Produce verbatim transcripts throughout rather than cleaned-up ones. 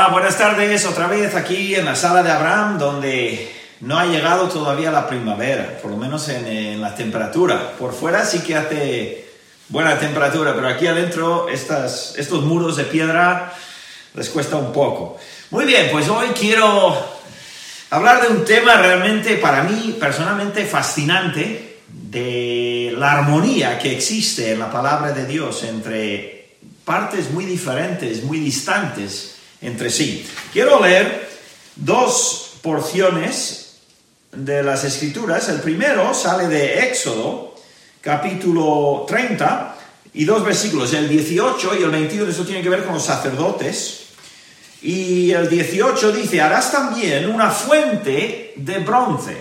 Hola, buenas tardes, otra vez aquí en la sala de Abraham, donde no ha llegado todavía la primavera, por lo menos en, en la temperatura. Por fuera sí que hace buena temperatura, pero aquí adentro estas, estos muros de piedra les cuesta un poco. Muy bien, pues hoy quiero hablar de un tema realmente para mí personalmente fascinante, de la armonía que existe en la palabra de Dios entre partes muy diferentes, muy distantes entre sí. Quiero leer dos porciones de las Escrituras. El primero sale de Éxodo, capítulo treinta, y dos versículos, el dieciocho y el veintiuno. Eso tiene que ver con los sacerdotes. Y el dieciocho dice: harás también una fuente de bronce,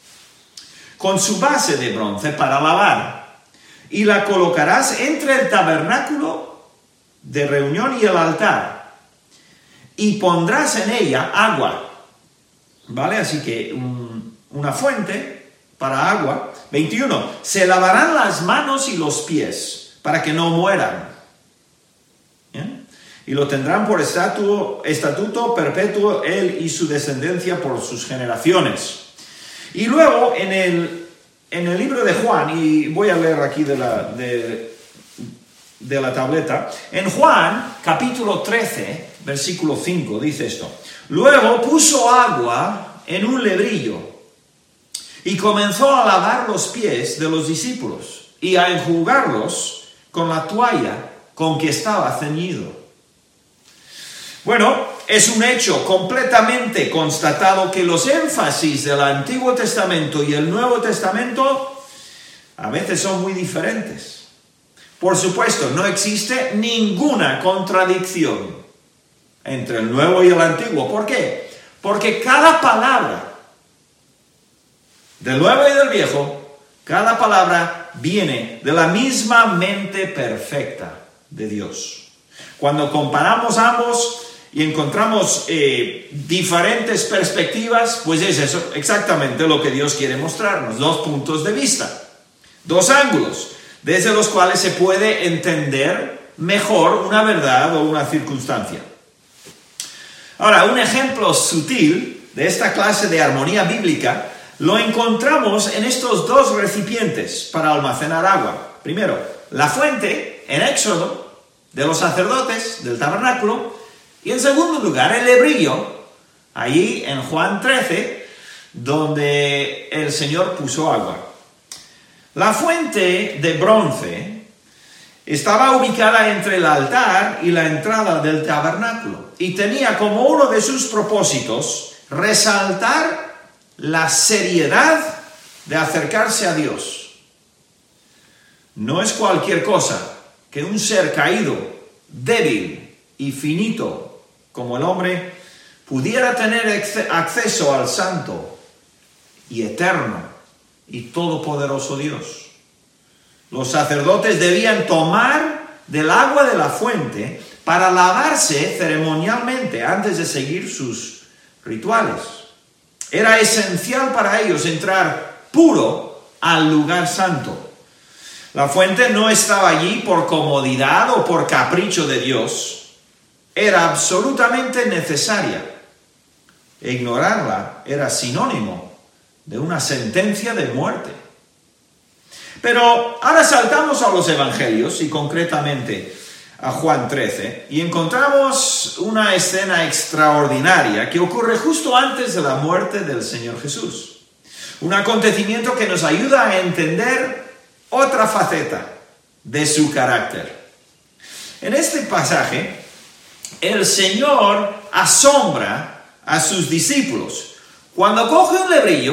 con su base de bronce para lavar, y la colocarás entre el tabernáculo de reunión y el altar, y pondrás en ella agua. ¿Vale? Así que un, una fuente para agua. veintiuno. Se lavarán las manos y los pies para que no mueran. ¿Bien? Y lo tendrán por estatuto, estatuto perpetuo él y su descendencia por sus generaciones. Y luego en el, en el libro de Juan, y voy a leer aquí de la, de, de la tableta, en Juan capítulo trece, versículo cinco, dice esto: luego puso agua en un lebrillo y comenzó a lavar los pies de los discípulos y a enjugarlos con la toalla con que estaba ceñido. Bueno, es un hecho completamente constatado que los énfasis del Antiguo Testamento y el Nuevo Testamento a veces son muy diferentes. Por supuesto, no existe ninguna contradicción entre el Nuevo y el Antiguo. ¿Por qué? Porque cada palabra del Nuevo y del Viejo, cada palabra viene de la misma mente perfecta de Dios. Cuando comparamos ambos y encontramos eh, diferentes perspectivas, pues es eso exactamente lo que Dios quiere mostrarnos. Dos puntos de vista, dos ángulos, desde los cuales se puede entender mejor una verdad o una circunstancia. Ahora, un ejemplo sutil de esta clase de armonía bíblica lo encontramos en estos dos recipientes para almacenar agua. Primero, la fuente en Éxodo de los sacerdotes del tabernáculo, y en segundo lugar el lebrillo allí en Juan trece, donde el Señor puso agua. La fuente de bronce estaba ubicada entre el altar y la entrada del tabernáculo y tenía como uno de sus propósitos resaltar la seriedad de acercarse a Dios. No es cualquier cosa que un ser caído, débil y finito como el hombre pudiera tener acceso al santo y eterno y todopoderoso Dios. Los sacerdotes debían tomar del agua de la fuente para lavarse ceremonialmente antes de seguir sus rituales. Era esencial para ellos entrar puro al lugar santo. La fuente no estaba allí por comodidad o por capricho de Dios. Era absolutamente necesaria. Ignorarla era sinónimo de una sentencia de muerte. Pero ahora saltamos a los evangelios y concretamente a Juan trece y encontramos una escena extraordinaria que ocurre justo antes de la muerte del Señor Jesús. Un acontecimiento que nos ayuda a entender otra faceta de su carácter. En este pasaje, el Señor asombra a sus discípulos cuando coge un lebrillo,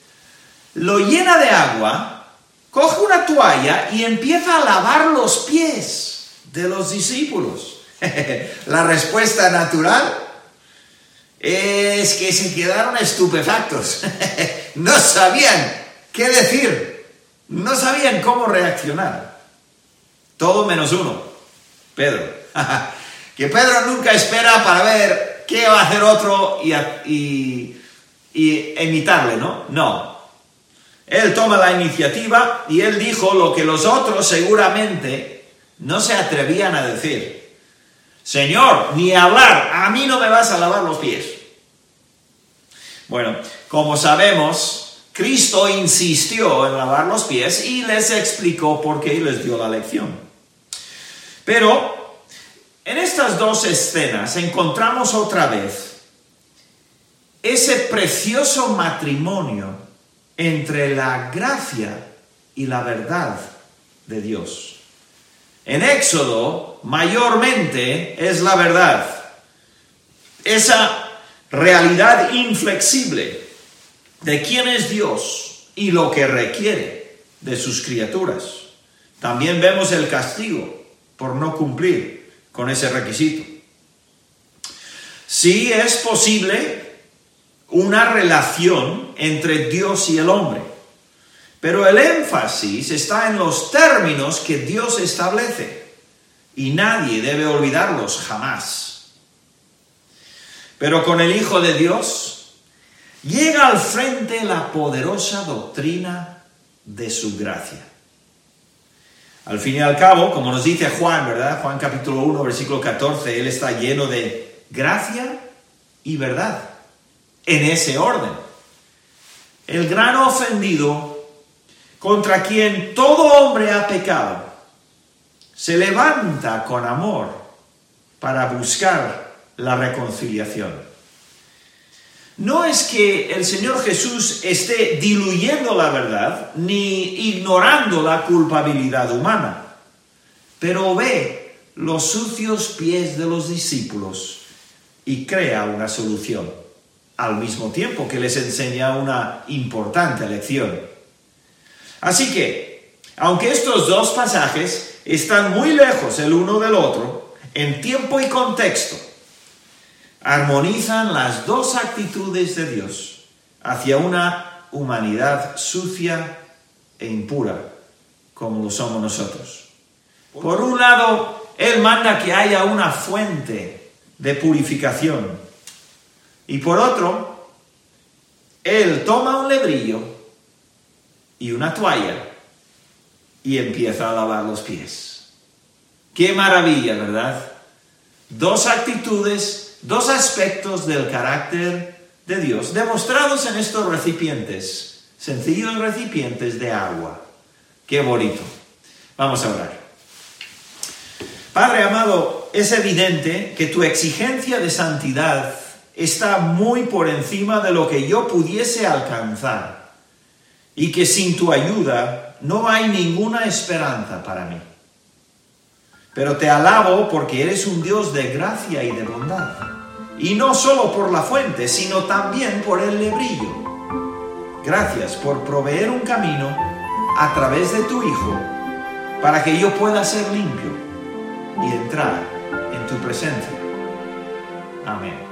lo llena de agua, coge una toalla y empieza a lavar los pies de los discípulos. La respuesta natural es que se quedaron estupefactos. No sabían qué decir, no sabían cómo reaccionar. Todo menos uno, Pedro. Que Pedro nunca espera para ver qué va a hacer otro y, y, y imitarle, ¿no? No. Él toma la iniciativa y él dijo lo que los otros seguramente no se atrevían a decir. Señor, ni hablar, a mí no me vas a lavar los pies. Bueno, como sabemos, Cristo insistió en lavar los pies y les explicó por qué y les dio la lección. Pero en estas dos escenas encontramos otra vez ese precioso matrimonio entre la gracia y la verdad de Dios. En Éxodo, mayormente es la verdad, esa realidad inflexible de quién es Dios y lo que requiere de sus criaturas. También vemos el castigo por no cumplir con ese requisito. Sí es posible una relación entre Dios y el hombre, pero el énfasis está en los términos que Dios establece y nadie debe olvidarlos jamás. Pero con el Hijo de Dios llega al frente la poderosa doctrina de su gracia. Al fin y al cabo, como nos dice Juan, ¿verdad? Juan capítulo uno, versículo catorce, Él está lleno de gracia y verdad. En ese orden. El gran ofendido contra quien todo hombre ha pecado se levanta con amor para buscar la reconciliación. No es que el Señor Jesús esté diluyendo la verdad ni ignorando la culpabilidad humana, pero ve los sucios pies de los discípulos y crea una solución, al mismo tiempo que les enseña una importante lección. Así que, aunque estos dos pasajes están muy lejos el uno del otro, en tiempo y contexto, armonizan las dos actitudes de Dios hacia una humanidad sucia e impura, como lo somos nosotros. Por un lado, Él manda que haya una fuente de purificación, y por otro, Él toma un lebrillo y una toalla y empieza a lavar los pies. ¡Qué maravilla!, ¿verdad? Dos actitudes, dos aspectos del carácter de Dios, demostrados en estos recipientes, sencillos recipientes de agua. ¡Qué bonito! Vamos a orar. Padre amado, es evidente que tu exigencia de santidad está muy por encima de lo que yo pudiese alcanzar y que sin tu ayuda no hay ninguna esperanza para mí. Pero te alabo porque eres un Dios de gracia y de bondad, y no solo por la fuente, sino también por el lebrillo. Gracias por proveer un camino a través de tu Hijo para que yo pueda ser limpio y entrar en tu presencia. Amén.